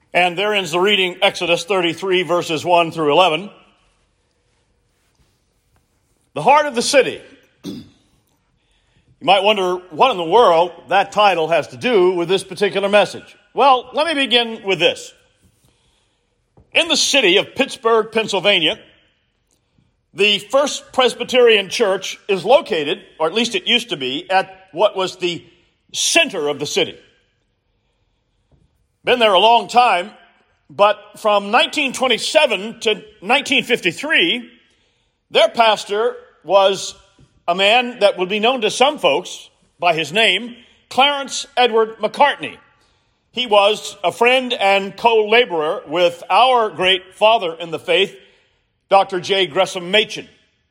And there ends the reading, Exodus 33, verses 1 through 11. The heart of the city. You might wonder what in the world that title has to do with this particular message. Well, let me begin with this. In the city of Pittsburgh, Pennsylvania, the First Presbyterian Church is located, or at least it used to be, at what was the center of the city. Been there a long time, but from 1927 to 1953, their pastor was a man that would be known to some folks by his name, Clarence Edward McCartney. He was a friend and co-laborer with our great father in the faith, Dr. J. Gresham Machen.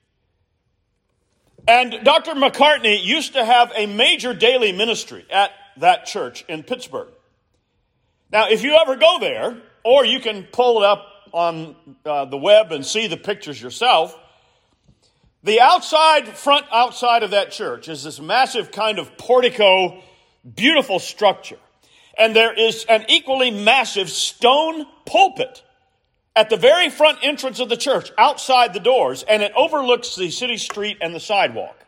And Dr. McCartney used to have a major daily ministry at that church in Pittsburgh. Now, if you ever go there, or you can pull it up on the web and see the pictures yourself, the front outside of that church is this massive kind of portico, beautiful structure. And there is an equally massive stone pulpit at the very front entrance of the church, outside the doors, and it overlooks the city street and the sidewalk.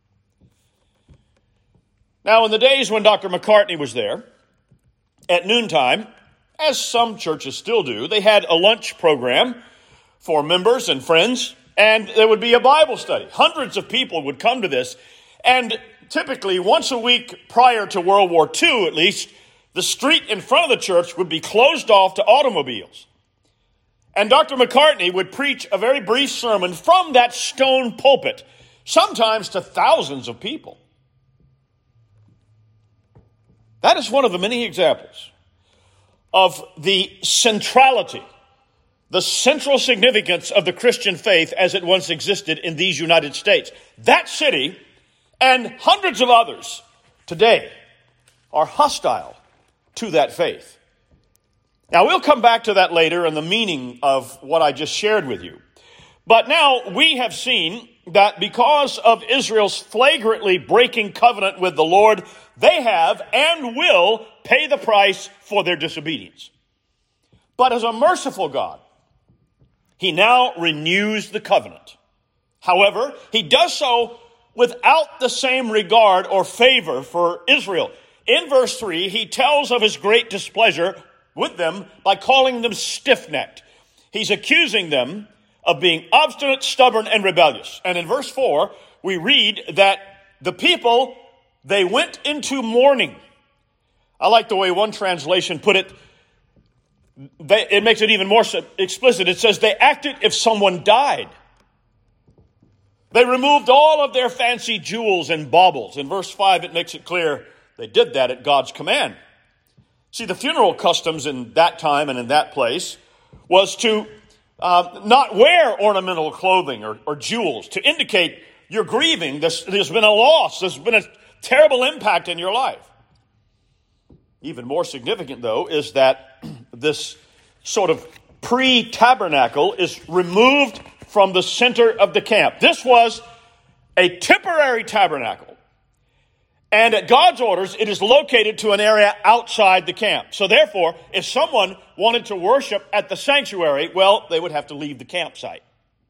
Now, in the days when Dr. McCartney was there, at noontime, as some churches still do, they had a lunch program for members and friends, and there would be a Bible study. Hundreds of people would come to this, and typically once a week prior to World War II, at least, the street in front of the church would be closed off to automobiles. And Dr. McCartney would preach a very brief sermon from that stone pulpit, sometimes to thousands of people. That is one of the many examples of the centrality, the central significance of the Christian faith as it once existed in these United States. That city and hundreds of others today are hostile to that faith. Now, we'll come back to that later and the meaning of what I just shared with you. But now we have seen that because of Israel's flagrantly breaking covenant with the Lord, they have and will pay the price for their disobedience. But as a merciful God, he now renews the covenant. However, he does so without the same regard or favor for Israel. In verse 3, he tells of his great displeasure with them by calling them stiff-necked. He's accusing them of being obstinate, stubborn, and rebellious. And in verse 4, we read that the people, they went into mourning. I like the way one translation put it. It makes it even more explicit. It says they acted if someone died. They removed all of their fancy jewels and baubles. In verse 5, it makes it clear they did that at God's command. See, the funeral customs in that time and in that place was to not wear ornamental clothing or jewels to indicate you're grieving. There's been a loss. There's been a terrible impact in your life. Even more significant, though, is that this sort of pre-tabernacle is removed from the center of the camp. This was a temporary tabernacle. And at God's orders, it is located to an area outside the camp. So therefore, if someone wanted to worship at the sanctuary, well, they would have to leave the campsite.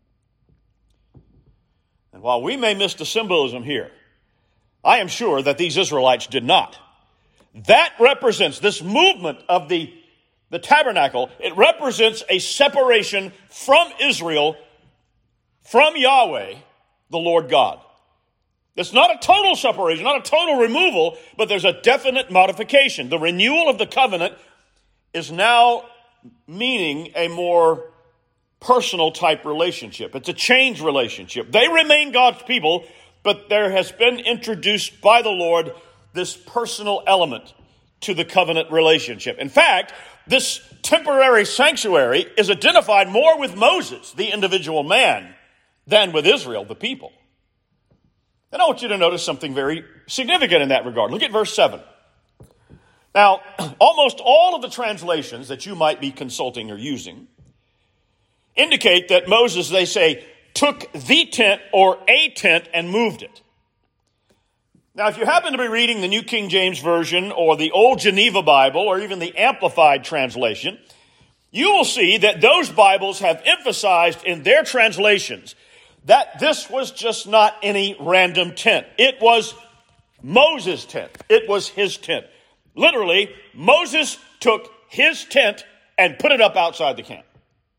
And while we may miss the symbolism here, I am sure that these Israelites did not. That represents, this movement of the tabernacle, it represents a separation from Israel, from Yahweh, the Lord God. It's not a total separation, not a total removal, but there's a definite modification. The renewal of the covenant is now meaning a more personal type relationship. It's a change relationship. They remain God's people, but there has been introduced by the Lord this personal element to the covenant relationship. In fact, this temporary sanctuary is identified more with Moses, the individual man, than with Israel, the people. And I want you to notice something very significant in that regard. Look at verse 7. Now, almost all of the translations that you might be consulting or using indicate that Moses, they say, took the tent or a tent and moved it. Now, if you happen to be reading the New King James Version or the Old Geneva Bible or even the Amplified Translation, you will see that those Bibles have emphasized in their translations that this was just not any random tent. It was Moses' tent. It was his tent. Literally, Moses took his tent and put it up outside the camp.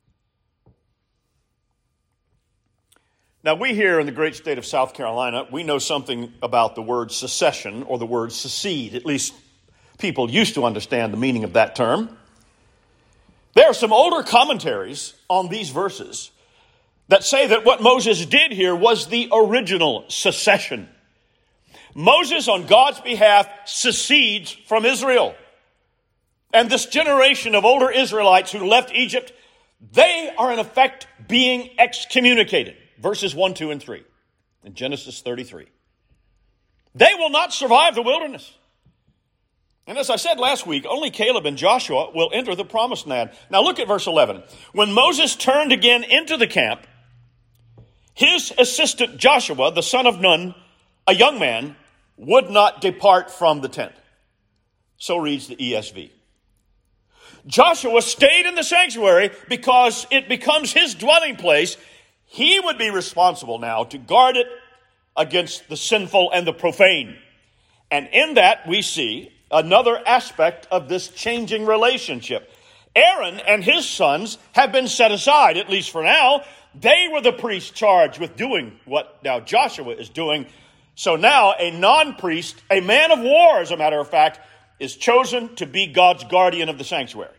Now, we here in the great state of South Carolina, we know something about the word secession or the word secede. At least people used to understand the meaning of that term. There are some older commentaries on these verses that say that what Moses did here was the original secession. Moses, on God's behalf, secedes from Israel. And this generation of older Israelites who left Egypt, they are in effect being excommunicated. Verses 1, 2, and 3 in Genesis 33. They will not survive the wilderness. And as I said last week, only Caleb and Joshua will enter the promised land. Now look at verse 11. When Moses turned again into the camp, his assistant Joshua, the son of Nun, a young man, would not depart from the tent. So reads the ESV. Joshua stayed in the sanctuary because it becomes his dwelling place. He would be responsible now to guard it against the sinful and the profane. And in that we see another aspect of this changing relationship. Aaron and his sons have been set aside, at least for now. They were the priests charged with doing what now Joshua is doing. So now a non-priest, a man of war, as a matter of fact, is chosen to be God's guardian of the sanctuary.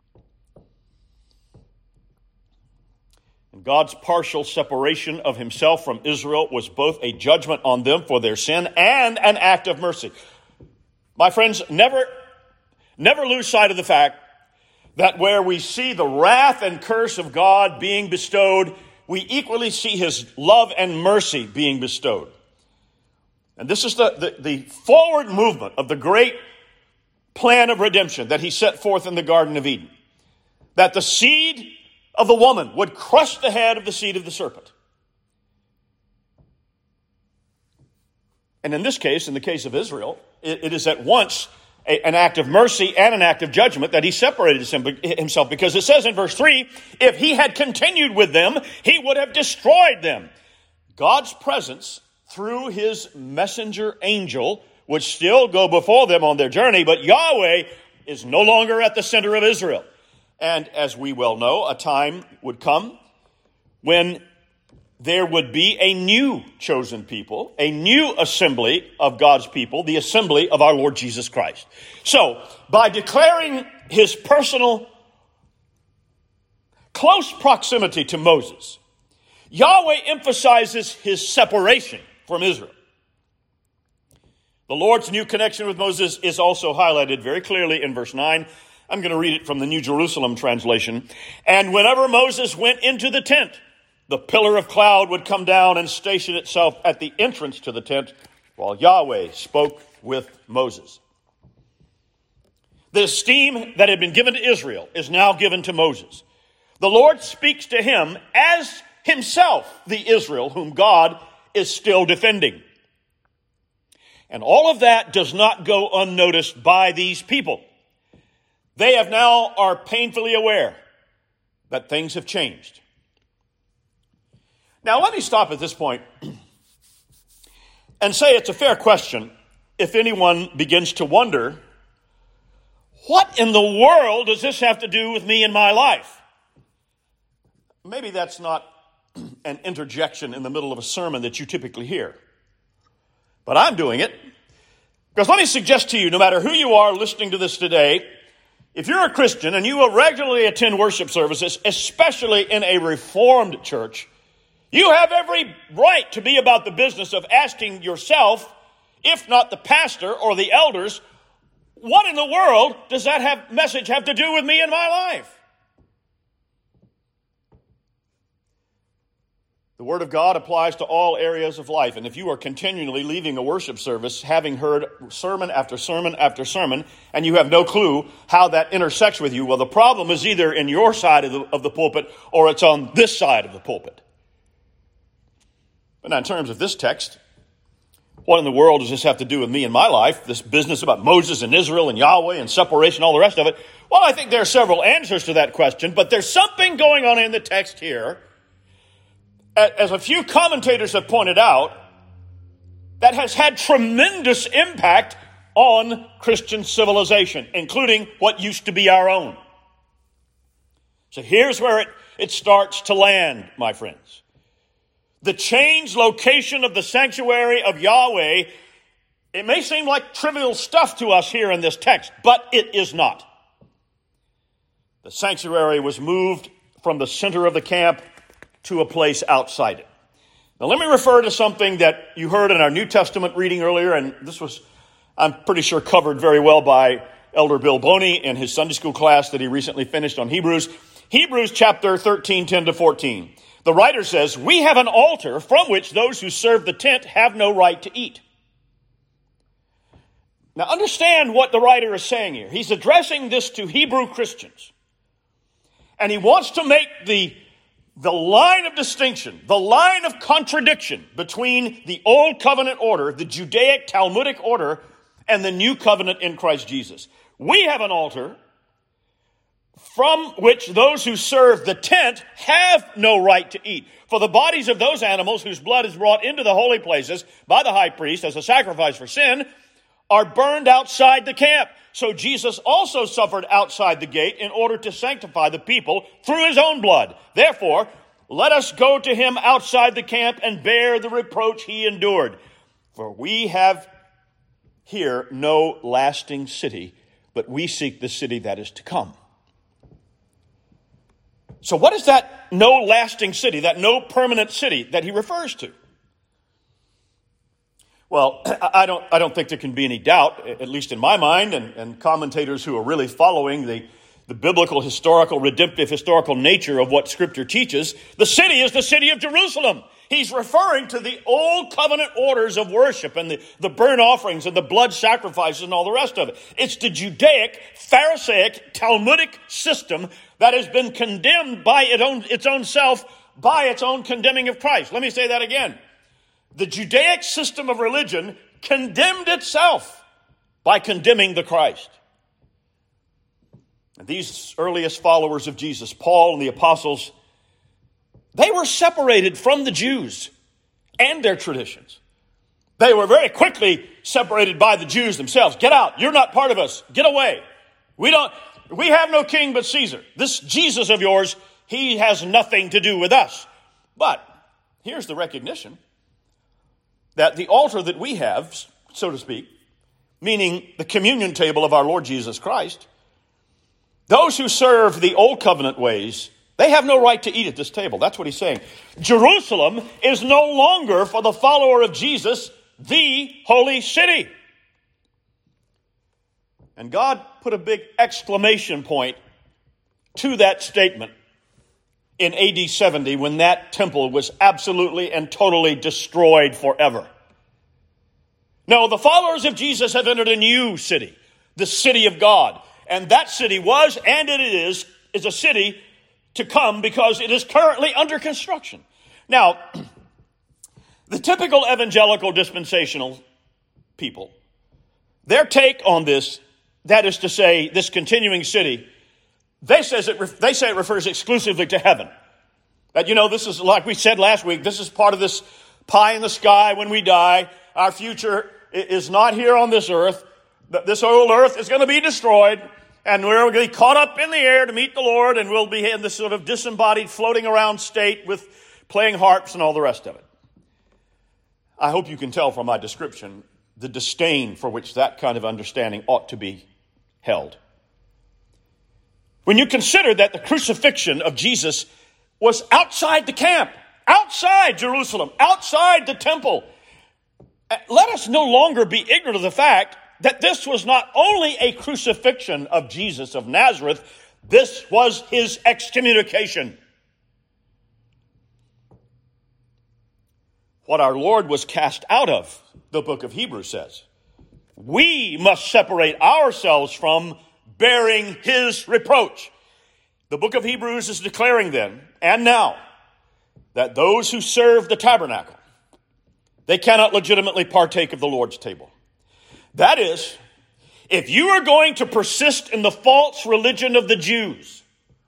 And God's partial separation of himself from Israel was both a judgment on them for their sin and an act of mercy. My friends, never lose sight of the fact that where we see the wrath and curse of God being bestowed, we equally see his love and mercy being bestowed. And this is the forward movement of the great plan of redemption that he set forth in the Garden of Eden. That the seed of the woman would crush the head of the seed of the serpent. And in this case, in the case of Israel, it is at once an act of mercy and an act of judgment that he separated himself, because it says in verse 3, if he had continued with them, he would have destroyed them. God's presence through his messenger angel would still go before them on their journey, but Yahweh is no longer at the center of Israel. And as we well know, a time would come when there would be a new chosen people, a new assembly of God's people, the assembly of our Lord Jesus Christ. So, by declaring his personal close proximity to Moses, Yahweh emphasizes his separation from Israel. The Lord's new connection with Moses is also highlighted very clearly in verse 9. I'm going to read it from the New Jerusalem translation. And whenever Moses went into the tent, the pillar of cloud would come down and station itself at the entrance to the tent while Yahweh spoke with Moses. The esteem that had been given to Israel is now given to Moses. The Lord speaks to him as himself, the Israel whom God is still defending. And all of that does not go unnoticed by these people. They are painfully aware that things have changed. Now, let me stop at this point and say it's a fair question if anyone begins to wonder, what in the world does this have to do with me and my life? Maybe that's not an interjection in the middle of a sermon that you typically hear. But I'm doing it because let me suggest to you, no matter who you are listening to this today, if you're a Christian and you will regularly attend worship services, especially in a Reformed church, you have every right to be about the business of asking yourself, if not the pastor or the elders, what in the world does that message have to do with me and my life? The Word of God applies to all areas of life. And if you are continually leaving a worship service, having heard sermon after sermon after sermon, and you have no clue how that intersects with you, well, the problem is either in your side of the pulpit or it's on this side of the pulpit. But now in terms of this text, what in the world does this have to do with me and my life? This business about Moses and Israel and Yahweh and separation, all the rest of it. Well, I think there are several answers to that question, but there's something going on in the text here, as a few commentators have pointed out, that has had tremendous impact on Christian civilization, including what used to be our own. So here's where it starts to land, my friends. The changed location of the sanctuary of Yahweh, it may seem like trivial stuff to us here in this text, but it is not. The sanctuary was moved from the center of the camp to a place outside it. Now let me refer to something that you heard in our New Testament reading earlier, and this was, I'm pretty sure, covered very well by Elder Bill Boney in his Sunday school class that he recently finished on Hebrews. Hebrews chapter 13, 10 to 14. The writer says, "We have an altar from which those who serve the tent have no right to eat." Now understand what the writer is saying here. He's addressing this to Hebrew Christians. And he wants to make the line of distinction, the line of contradiction between the Old Covenant order, the Judaic Talmudic order, and the New Covenant in Christ Jesus. We have an altar from which those who serve the tent have no right to eat. For the bodies of those animals whose blood is brought into the holy places by the high priest as a sacrifice for sin are burned outside the camp. So Jesus also suffered outside the gate in order to sanctify the people through his own blood. Therefore, let us go to him outside the camp and bear the reproach he endured. For we have here no lasting city, but we seek the city that is to come. So what is that no lasting city, that no permanent city that he refers to? Well, I don't think there can be any doubt, at least in my mind, and commentators who are really following the biblical, historical, redemptive, historical nature of what Scripture teaches. The city is the city of Jerusalem. He's referring to the old covenant orders of worship and the burnt offerings and the blood sacrifices and all the rest of it. It's the Judaic, Pharisaic, Talmudic system that has been condemned by its own self, by its own condemning of Christ. Let me say that again. The Judaic system of religion condemned itself by condemning the Christ. And these earliest followers of Jesus, Paul and the apostles, they were separated from the Jews and their traditions. They were very quickly separated by the Jews themselves. Get out. You're not part of us. Get away. We have no king but Caesar. This Jesus of yours, he has nothing to do with us. But here's the recognition that the altar that we have, so to speak, meaning the communion table of our Lord Jesus Christ, those who serve the old covenant ways, they have no right to eat at this table. That's what he's saying. Jerusalem is no longer, for the follower of Jesus, the holy city. And God put a big exclamation point to that statement in AD 70 when that temple was absolutely and totally destroyed forever. No, the followers of Jesus have entered a new city, the city of God. And that city was, and it is a city to come because it is currently under construction. Now, the typical evangelical dispensational people, their take on this, that is to say, this continuing city, they say it refers exclusively to heaven. That, this is, like we said last week, this is part of this pie in the sky when we die. Our future is not here on this earth. This old earth is going to be destroyed, and we're going to be caught up in the air to meet the Lord, and we'll be in this sort of disembodied, floating around state with playing harps and all the rest of it. I hope you can tell from my description the disdain for which that kind of understanding ought to be held. When you consider that the crucifixion of Jesus was outside the camp, outside Jerusalem, outside the temple, let us no longer be ignorant of the fact that this was not only a crucifixion of Jesus of Nazareth, this was his excommunication. What our Lord was cast out of, the book of Hebrews says, we must separate ourselves from, bearing his reproach. The book of Hebrews is declaring then, and now, that those who serve the tabernacle, they cannot legitimately partake of the Lord's table. That is, if you are going to persist in the false religion of the Jews,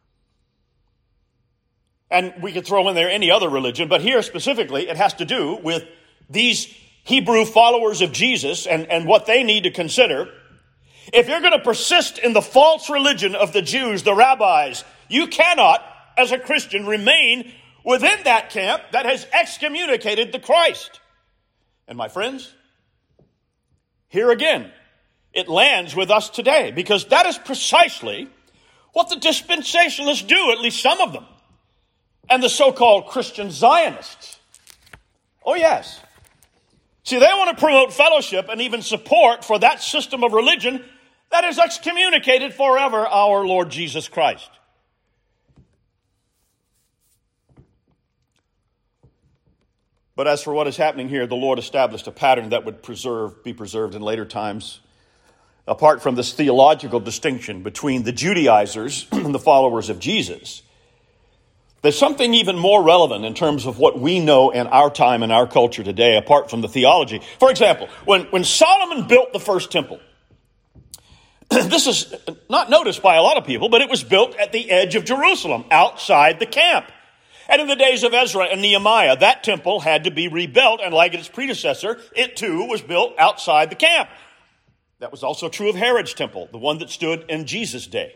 and we could throw in there any other religion, but here specifically it has to do with these Hebrew followers of Jesus and what they need to consider. If you're going to persist in the false religion of the Jews, the rabbis, you cannot, as a Christian, remain within that camp that has excommunicated the Christ. And my friends, here again, it lands with us today, because that is precisely what the dispensationalists do, at least some of them, and the so-called Christian Zionists. Oh, yes. See, they want to promote fellowship and even support for that system of religion that has excommunicated forever our Lord Jesus Christ. But as for what is happening here, the Lord established a pattern that would be preserved in later times. Apart from this theological distinction between the Judaizers and the followers of Jesus, there's something even more relevant in terms of what we know in our time and our culture today, apart from the theology. For example, when Solomon built the first temple, this is not noticed by a lot of people, but it was built at the edge of Jerusalem, outside the camp. And in the days of Ezra and Nehemiah, that temple had to be rebuilt, and like its predecessor, it too was built outside the camp. That was also true of Herod's temple, the one that stood in Jesus' day.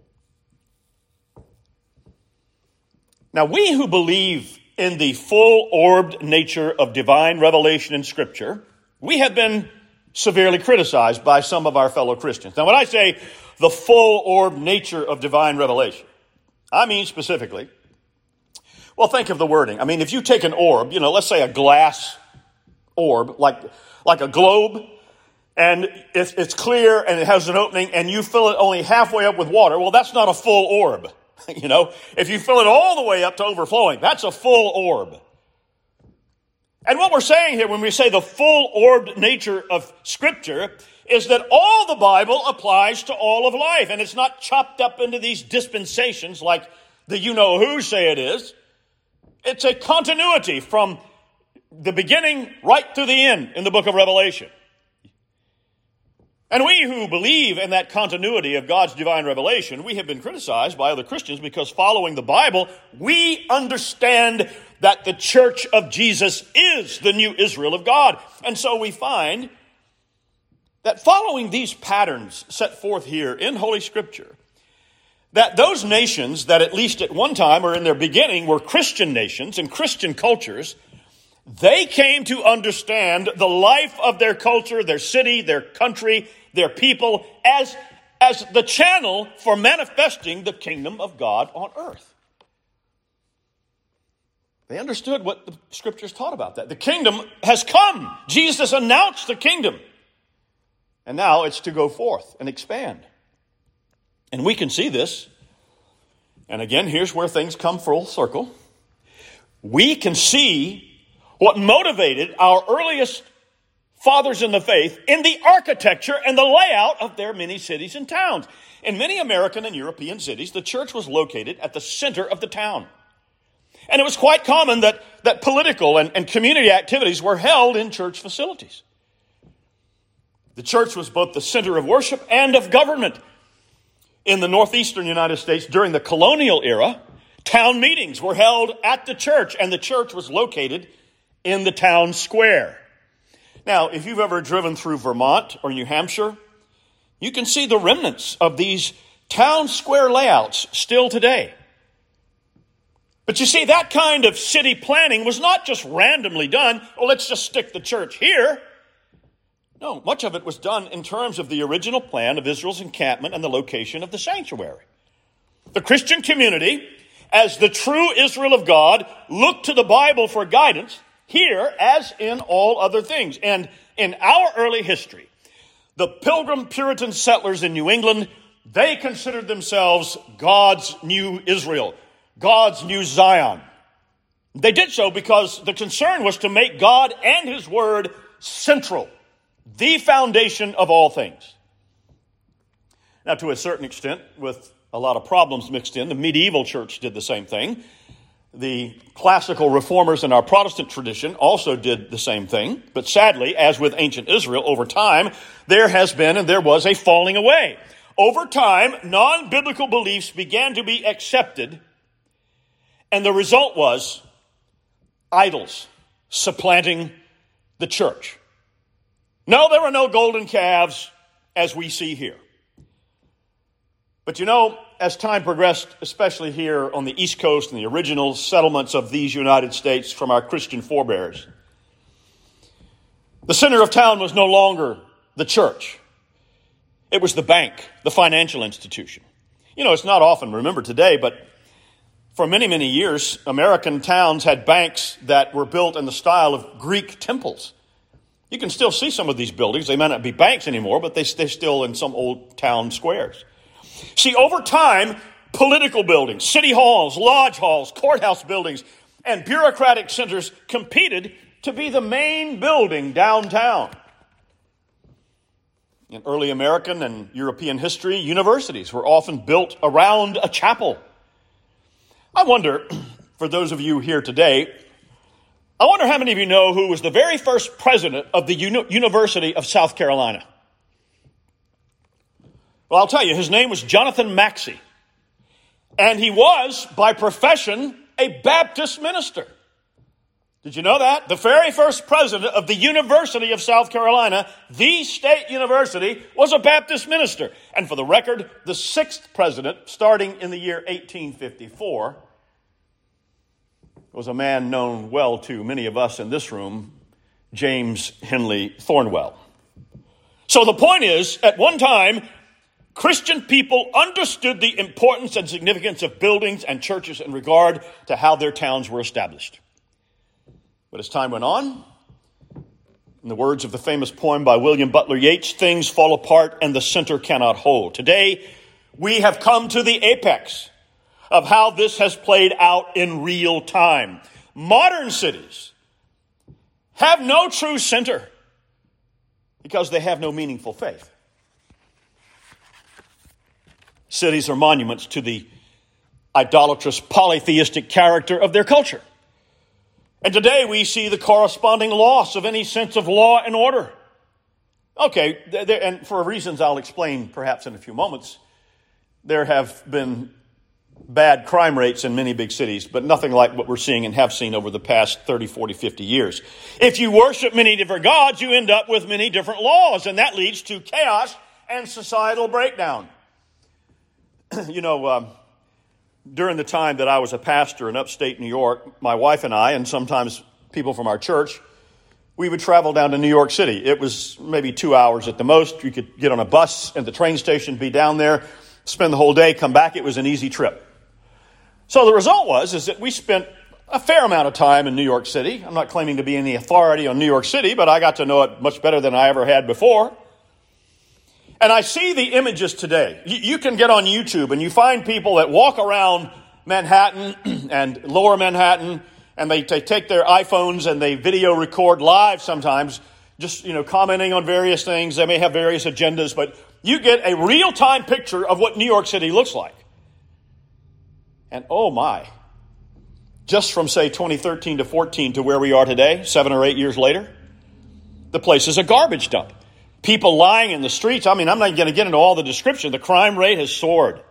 Now, we who believe in the full-orbed nature of divine revelation in Scripture, we have been severely criticized by some of our fellow Christians. Now, when I say the full-orbed nature of divine revelation, I mean specifically, well, think of the wording. I mean, if you take an orb, let's say a glass orb, like a globe, and it's clear and it has an opening, and you fill it only halfway up with water, well, that's not a full orb. If you fill it all the way up to overflowing, that's a full orb. And what we're saying here when we say the full-orbed nature of Scripture is that all the Bible applies to all of life, and it's not chopped up into these dispensations like the you-know-who say it is. It's a continuity from the beginning right to the end in the book of Revelation. And we who believe in that continuity of God's divine revelation, we have been criticized by other Christians because following the Bible, we understand that the church of Jesus is the new Israel of God. And so we find that following these patterns set forth here in Holy Scripture, that those nations that at least at one time or in their beginning were Christian nations and Christian cultures, they came to understand the life of their culture, their city, their country, their people as the channel for manifesting the kingdom of God on earth. They understood what the Scriptures taught about that. The kingdom has come. Jesus announced the kingdom. And now it's to go forth and expand. And we can see this. And again, here's where things come full circle. We can see what motivated our earliest fathers in the faith in the architecture and the layout of their many cities and towns. In many American and European cities, the church was located at the center of the town. And it was quite common that political and community activities were held in church facilities. The church was both the center of worship and of government. In the northeastern United States during the colonial era, town meetings were held at the church, and the church was located in the town square. Now, if you've ever driven through Vermont or New Hampshire, you can see the remnants of these town square layouts still today. But you see, that kind of city planning was not just randomly done, well, let's just stick the church here. No, much of it was done in terms of the original plan of Israel's encampment and the location of the sanctuary. The Christian community, as the true Israel of God, looked to the Bible for guidance here as in all other things. And in our early history, the Pilgrim Puritan settlers in New England, they considered themselves God's new Israel, God's new Zion. They did so because the concern was to make God and His Word central, the foundation of all things. Now, to a certain extent, with a lot of problems mixed in, the medieval church did the same thing. The classical reformers in our Protestant tradition also did the same thing. But sadly, as with ancient Israel, over time, there has been and there was a falling away. Over time, non-biblical beliefs began to be accepted, and the result was idols supplanting the church. No, there were no golden calves as we see here. But you know, as time progressed, especially here on the East Coast and the original settlements of these United States from our Christian forebears, the center of town was no longer the church. It was the bank, the financial institution. You know, it's not often remembered today, but for many, many years, American towns had banks that were built in the style of Greek temples. You can still see some of these buildings. They may not be banks anymore, but they're still in some old town squares. See, over time, political buildings, city halls, lodge halls, courthouse buildings, and bureaucratic centers competed to be the main building downtown. In early American and European history, universities were often built around a chapel. I wonder, for those of you here today, I wonder how many of you know who was the very first president of the University of South Carolina? Well, I'll tell you, his name was Jonathan Maxey. And he was, by profession, a Baptist minister. Did you know that? The very first president of the University of South Carolina, the state university, was a Baptist minister. And for the record, the sixth president, starting in the year 1854, was a man known well to many of us in this room, James Henley Thornwell. So the point is, at one time, Christian people understood the importance and significance of buildings and churches in regard to how their towns were established. But as time went on, in the words of the famous poem by William Butler Yeats, things fall apart and the center cannot hold. Today, we have come to the apex of how this has played out in real time. Modern cities have no true center because they have no meaningful faith. Cities are monuments to the idolatrous polytheistic character of their culture. And today we see the corresponding loss of any sense of law and order. Okay, and for reasons I'll explain perhaps in a few moments, there have been bad crime rates in many big cities, but nothing like what we're seeing and have seen over the past 30, 40, 50 years. If you worship many different gods, you end up with many different laws, and that leads to chaos and societal breakdown. You know, during the time that I was a pastor in upstate New York, my wife and I, and sometimes people from our church, we would travel down to New York City. It was maybe 2 hours at the most. You could get on a bus at the train station, be down there, spend the whole day, come back. It was an easy trip. So the result is that we spent a fair amount of time in New York City. I'm not claiming to be any authority on New York City, but I got to know it much better than I ever had before. And I see the images today. You can get on YouTube and you find people that walk around Manhattan and lower Manhattan, and they take their iPhones and they video record live sometimes, just, commenting on various things. They may have various agendas, but you get a real-time picture of what New York City looks like. And oh my, just from, say, 2013 to 14 to where we are today, 7 or 8 years later, the place is a garbage dump. People lying in the streets. I mean, I'm not going to get into all the description. The crime rate has soared.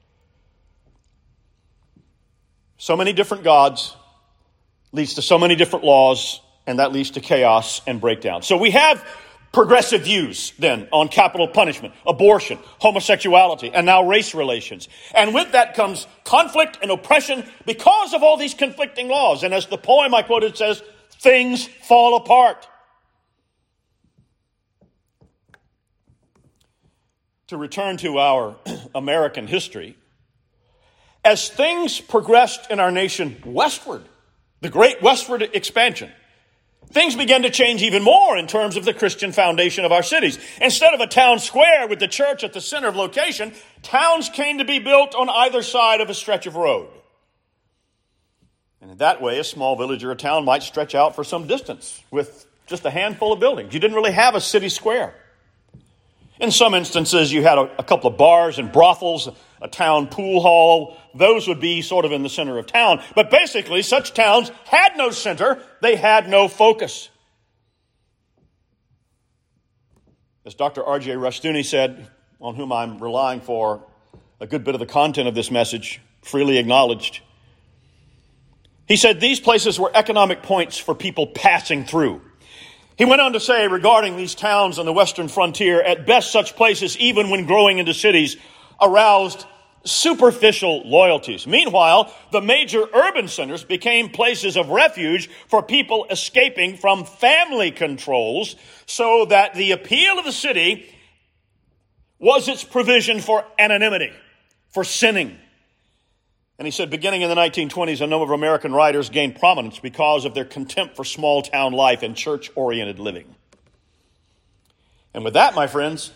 So many different gods leads to so many different laws, and that leads to chaos and breakdown. So we have progressive views then on capital punishment, abortion, homosexuality, and now race relations. And with that comes conflict and oppression because of all these conflicting laws. And as the poem I quoted says, things fall apart. To return to our American history, as things progressed in our nation westward, the great westward expansion, things began to change even more in terms of the Christian foundation of our cities. Instead of a town square with the church at the center of location, towns came to be built on either side of a stretch of road. And in that way, a small village or a town might stretch out for some distance with just a handful of buildings. You didn't really have a city square. In some instances, you had a couple of bars and brothels, a town pool hall. Those would be sort of in the center of town. But basically, such towns had no center. They had no focus. As Dr. R.J. Rushdoony said, on whom I'm relying for a good bit of the content of this message, freely acknowledged, he said these places were economic points for people passing through. He went on to say regarding these towns on the western frontier, at best such places, even when growing into cities, aroused superficial loyalties. Meanwhile, the major urban centers became places of refuge for people escaping from family controls, so that the appeal of the city was its provision for anonymity, for sinning. And he said, beginning in the 1920s, a number of American writers gained prominence because of their contempt for small-town life and church-oriented living. And with that, my friends,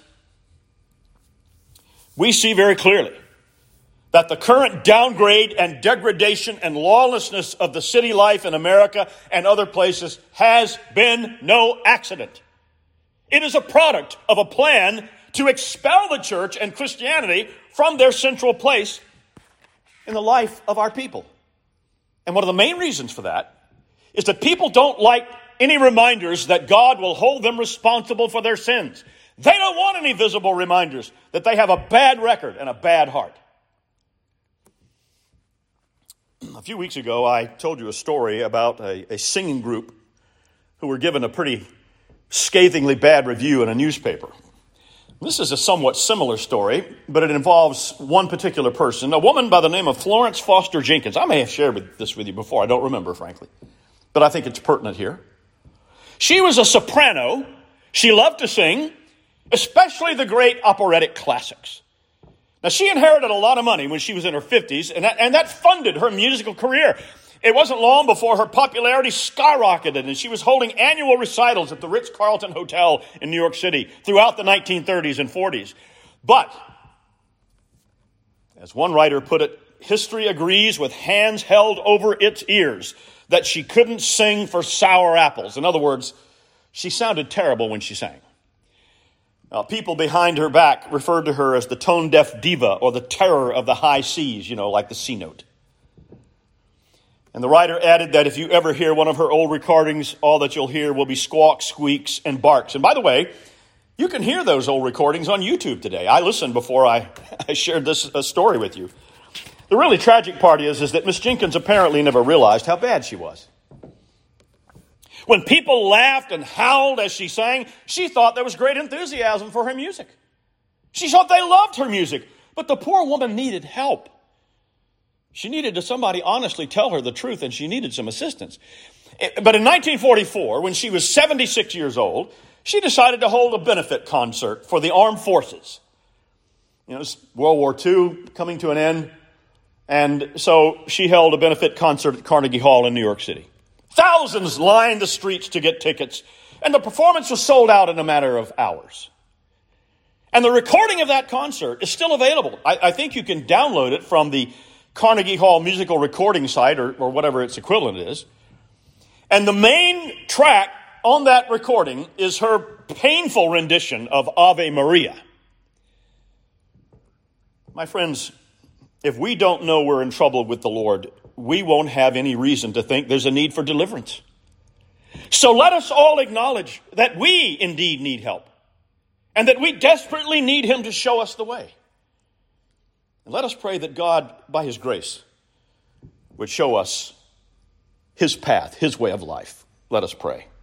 we see very clearly that the current downgrade and degradation and lawlessness of the city life in America and other places has been no accident. It is a product of a plan to expel the church and Christianity from their central place in the life of our people. And one of the main reasons for that is that people don't like any reminders that God will hold them responsible for their sins. They don't want any visible reminders that they have a bad record and a bad heart. A few weeks ago, I told you a story about a singing group who were given a pretty scathingly bad review in a newspaper. This is a somewhat similar story, but it involves one particular person, a woman by the name of Florence Foster Jenkins. I may have shared this with you before. I don't remember, frankly, but I think it's pertinent here. She was a soprano. She loved to sing, especially the great operatic classics. Now, she inherited a lot of money when she was in her 50s, and that funded her musical career. It wasn't long before her popularity skyrocketed, and she was holding annual recitals at the Ritz-Carlton Hotel in New York City throughout the 1930s and 40s. But, as one writer put it, history agrees with hands held over its ears that she couldn't sing for sour apples. In other words, she sounded terrible when she sang. People behind her back referred to her as the tone-deaf diva or the terror of the high seas, like the C note. And the writer added that if you ever hear one of her old recordings, all that you'll hear will be squawks, squeaks, and barks. And by the way, you can hear those old recordings on YouTube today. I listened before I shared this story with you. The really tragic part is that Miss Jenkins apparently never realized how bad she was. When people laughed and howled as she sang, she thought there was great enthusiasm for her music. She thought they loved her music, but the poor woman needed help. She needed somebody honestly tell her the truth, and she needed some assistance. But in 1944, when she was 76 years old, she decided to hold a benefit concert for the armed forces. It's World War II coming to an end, and so she held a benefit concert at Carnegie Hall in New York City. Thousands lined the streets to get tickets, and the performance was sold out in a matter of hours. And the recording of that concert is still available. I think you can download it from the Carnegie Hall musical recording site or whatever its equivalent is. And the main track on that recording is her painful rendition of Ave Maria. My friends, if we don't know we're in trouble with the Lord, we won't have any reason to think there's a need for deliverance. So let us all acknowledge that we indeed need help and that we desperately need him to show us the way. And let us pray that God, by his grace, would show us his path, his way of life. Let us pray.